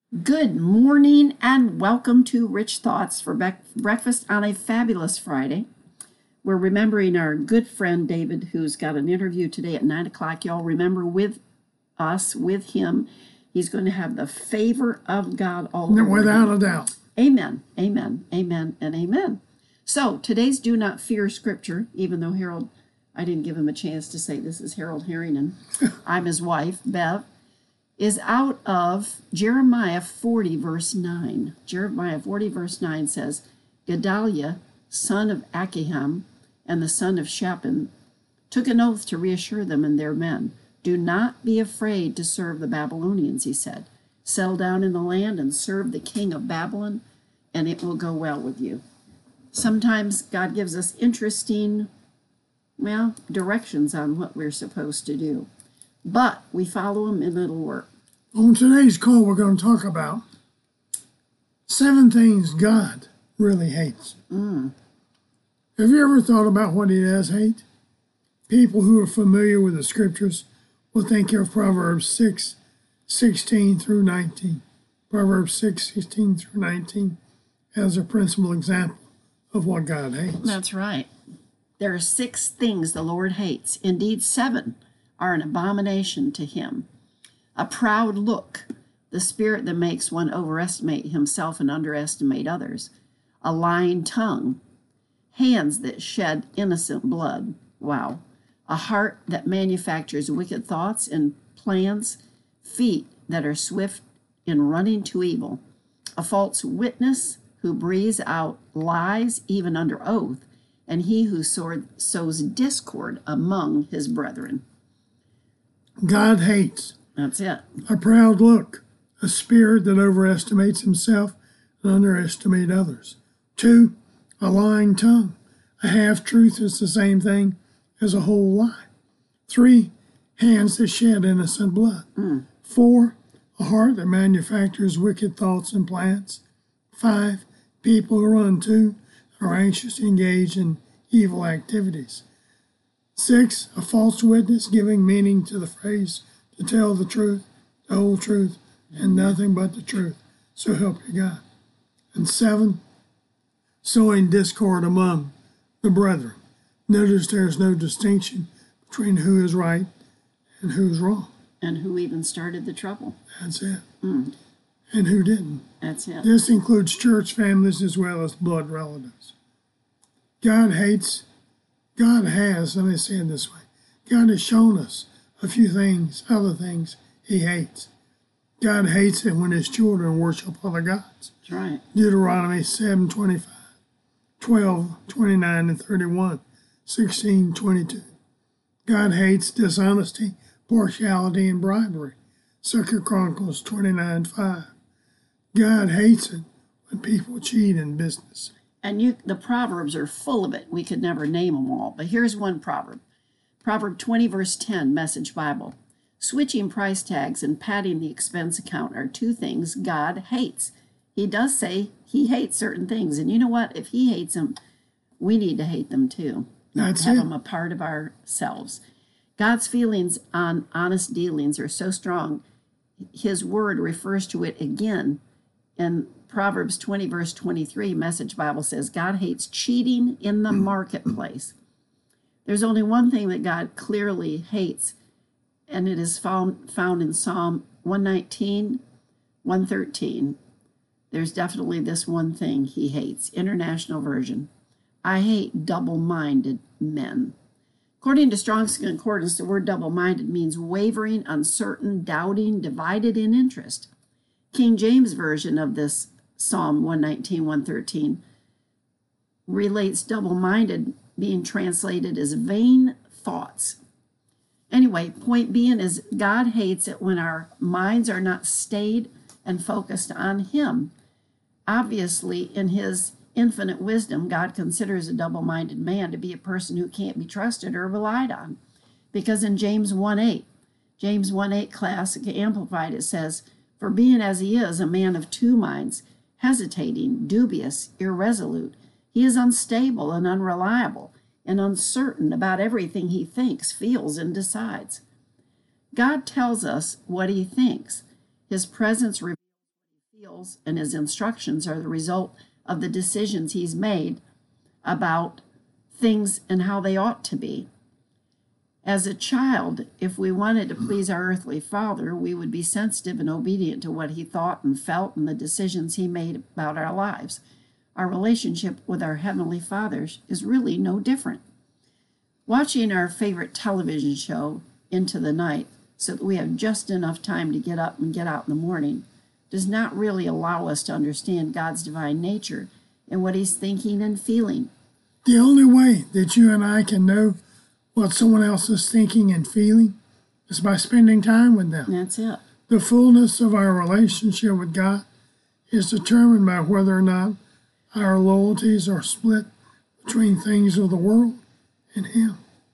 Good morning and welcome to Rich Thoughts for breakfast on a fabulous Friday. We're remembering our good friend David, who's got an interview today at 9 o'clock. Y'all remember with him, he's going to have the favor of God all over without him. a doubt. Amen, amen, amen, and amen. So today's Do Not Fear scripture, even though Harold, I didn't give him a chance to say this is Harold Harrington. I'm his wife, Bev. Is out of Jeremiah 40, verse 9. Jeremiah 40, verse 9 says, Gedaliah, son of Achikam, and the son of Shaphan, took an oath to reassure them and their men. Do not be afraid to serve the Babylonians, he said. Settle down in the land and serve the king of Babylon, and it will go well with you. Sometimes God gives us interesting, directions on what we're supposed to do. But we follow him and it'll work. On today's call, we're going to talk about 7 things God really hates. Have you ever thought about what he does hate? People who are familiar with the scriptures will think of Proverbs 6:16 through 19. Proverbs 6:16 through 19 as a principal example of what God hates. That's right. There are 6 things the Lord hates. Indeed, 7 are an abomination to him. A proud look, the spirit that makes one overestimate himself and underestimate others. A lying tongue, hands that shed innocent blood. Wow. A heart that manufactures wicked thoughts and plans, feet that are swift in running to evil. A false witness who breathes out lies even under oath, and he who sows discord among his brethren. God hates. That's it. A proud look, a spirit that overestimates himself and underestimates others. 2, a lying tongue. A half-truth is the same thing as a whole lie. 3, hands that shed innocent blood. 4, a heart that manufactures wicked thoughts and plans. 5, people who run to are anxious to engage in evil activities. 6, a false witness giving meaning to the phrase to tell the truth, the whole truth, and nothing but the truth. So help you God. And 7, sowing discord among the brethren. Notice there is no distinction between who is right and who's wrong. And who even started the trouble. That's it. And who didn't. That's it. This includes church families as well as blood relatives. God has, let me say it this way, God has shown us a few things, other things he hates. God hates it when his children worship other gods. That's right. Deuteronomy 7:25, 12:29 and 31, 16:22. God hates dishonesty, partiality, and bribery. 2 Chronicles 29:5. God hates it when people cheat in business. And the Proverbs are full of it. We could never name them all. But here's one proverb. Proverb 20, verse 10, Message Bible. Switching price tags and padding the expense account are 2 things God hates. He does say he hates certain things. And you know what? If he hates them, we need to hate them too. That's have it. them a part of ourselves. God's feelings on honest dealings are so strong. His word refers to it again. In Proverbs 20, verse 23, Message Bible says, God hates cheating in the marketplace. There's only one thing that God clearly hates, and it is found in Psalm 119, 113. There's definitely this one thing he hates. International Version. I hate double-minded men. According to Strong's Concordance, the word double-minded means wavering, uncertain, doubting, divided in interest. King James Version of this Psalm 119, 113 relates double-minded being translated as vain thoughts. Anyway, point being is God hates it when our minds are not stayed and focused on him. Obviously, in his infinite wisdom, God considers a double-minded man to be a person who can't be trusted or relied on. Because in James 1:8 Classic Amplified, it says, For being as he is, a man of 2 minds, hesitating, dubious, irresolute, he is unstable and unreliable, and uncertain about everything he thinks, feels, and decides. God tells us what he thinks. His presence reveals feels and his instructions are the result of the decisions he's made about things and how they ought to be. As a child, if we wanted to please our earthly father, we would be sensitive and obedient to what he thought and felt and the decisions he made about our lives. Our relationship with our Heavenly Father is really no different. Watching our favorite television show into the night so that we have just enough time to get up and get out in the morning does not really allow us to understand God's divine nature and what he's thinking and feeling. The only way that you and I can know what someone else is thinking and feeling is by spending time with them. That's it. The fullness of our relationship with God is determined by whether or not our loyalties are split between things of the world and him.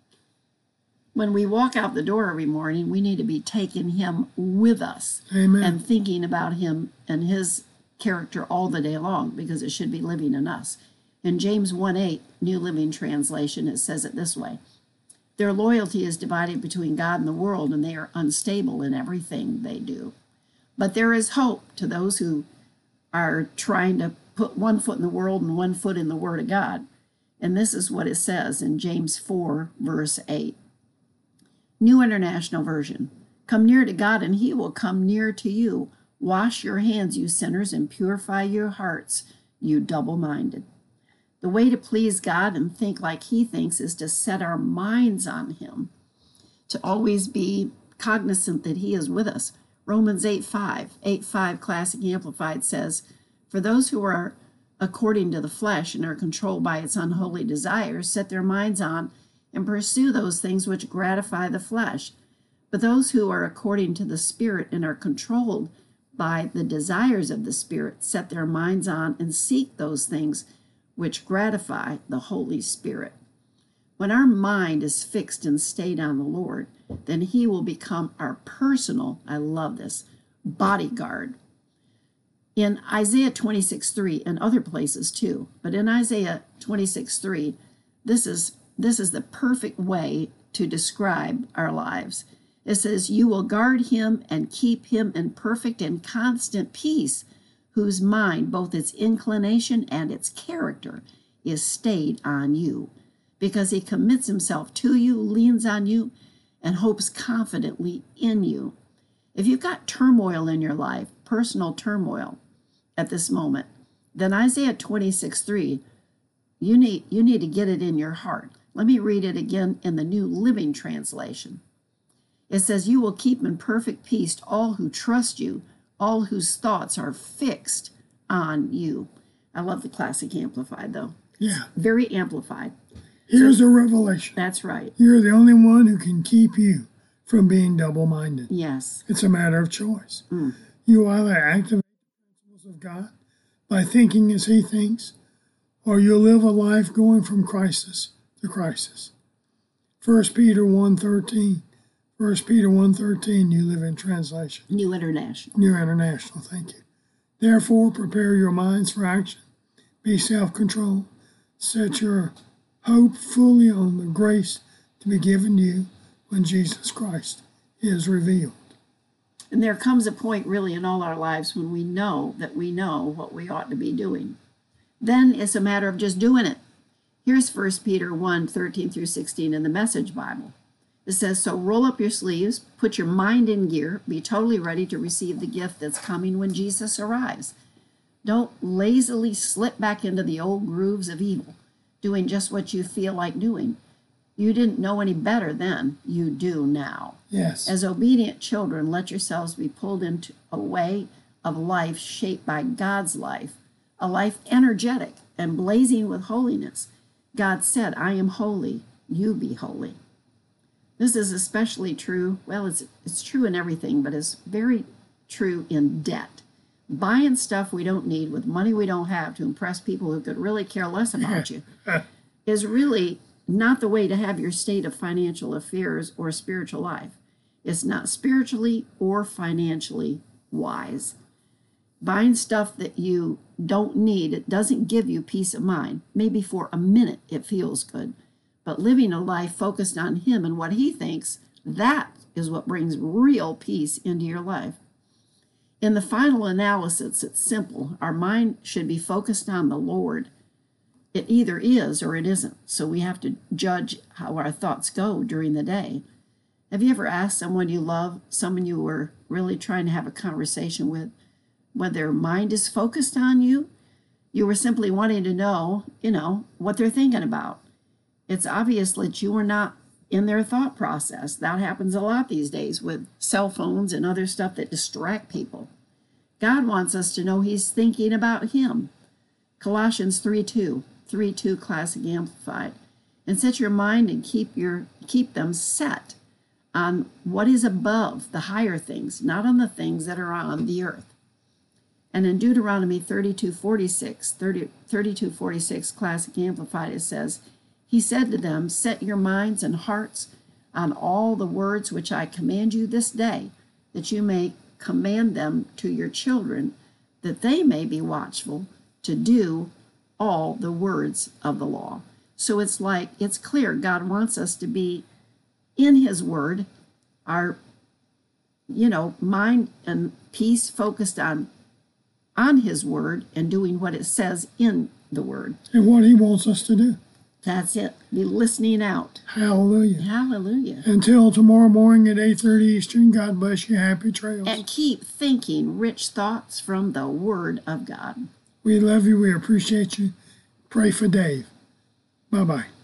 When we walk out the door every morning, we need to be taking him with us. Amen. And thinking about him and his character all the day long, because it should be living in us. In James 1:8, New Living Translation, it says it this way: their loyalty is divided between God and the world, and they are unstable in everything they do. But there is hope to those who are trying to put one foot in the world and one foot in the Word of God. And this is what it says in James 4, verse 8. New International Version. Come near to God, and he will come near to you. Wash your hands, you sinners, and purify your hearts, you double-minded. The way to please God and think like he thinks is to set our minds on him, to always be cognizant that he is with us. Romans 8:5 Classic Amplified says, for those who are according to the flesh and are controlled by its unholy desires, set their minds on and pursue those things which gratify the flesh. But those who are according to the Spirit and are controlled by the desires of the Spirit, set their minds on and seek those things which gratify the Holy Spirit. When our mind is fixed and stayed on the Lord, then he will become our personal, I love this, bodyguard. In Isaiah 26:3 and other places too, but in Isaiah 26:3, this is the perfect way to describe our lives. It says, you will guard him and keep him in perfect and constant peace, whose mind, both its inclination and its character, is stayed on you, because he commits himself to you, leans on you, and hopes confidently in you. If you've got turmoil in your life, personal turmoil at this moment, then Isaiah 26:3, you need to get it in your heart. Let me read it again in the New Living Translation. It says, you will keep in perfect peace all who trust you, all whose thoughts are fixed on you. I love the Classic Amplified, though. Yeah. Very amplified. Here's a revelation. That's right. You're the only one who can keep you from being double-minded. Yes. It's a matter of choice. You either activate the principles of God by thinking as he thinks, or you'll live a life going from crisis to crisis. 1 Peter 1:13. 1 Peter 1:13, New Living Translation. New International. New International, thank you. Therefore, prepare your minds for action. Be self-controlled. Set your hope fully on the grace to be given to you when Jesus Christ is revealed. And there comes a point really in all our lives when we know that we know what we ought to be doing. Then it's a matter of just doing it. Here's 1 Peter 1:13 through 16 in the Message Bible. It says, so roll up your sleeves, put your mind in gear, be totally ready to receive the gift that's coming when Jesus arrives. Don't lazily slip back into the old grooves of evil, doing just what you feel like doing. You didn't know any better then. You do now. Yes. As obedient children, let yourselves be pulled into a way of life shaped by God's life, a life energetic and blazing with holiness. God said, I am holy, you be holy. This is especially true, well, it's true in everything, but it's very true in debt. Buying stuff we don't need with money we don't have to impress people who could really care less about you is really not the way to have your state of financial affairs or spiritual life. It's not spiritually or financially wise. Buying stuff that you don't need, it doesn't give you peace of mind. Maybe for a minute it feels good. But living a life focused on him and what he thinks, that is what brings real peace into your life. In the final analysis, it's simple. Our mind should be focused on the Lord. It either is or it isn't. So we have to judge how our thoughts go during the day. Have you ever asked someone you love, someone you were really trying to have a conversation with, when their mind is focused on you? You were simply wanting to know, what they're thinking about. It's obvious that you are not in their thought process. That happens a lot these days with cell phones and other stuff that distract people. God wants us to know He's thinking about Him. Colossians 3:2 Classic Amplified. And set your mind and keep them set on what is above, the higher things, not on the things that are on the earth. And in Deuteronomy 32:46 Classic Amplified, it says, He said to them, set your minds and hearts on all the words which I command you this day, that you may command them to your children, that they may be watchful to do all the words of the law. So it's clear God wants us to be in His Word, our, mind and peace focused on His Word and doing what it says in the Word. And what He wants us to do. That's it. Be listening out. Hallelujah. Hallelujah. Until tomorrow morning at 8:30 Eastern, God bless you. Happy trails. And keep thinking rich thoughts from the Word of God. We love you. We appreciate you. Pray for Dave. Bye-bye.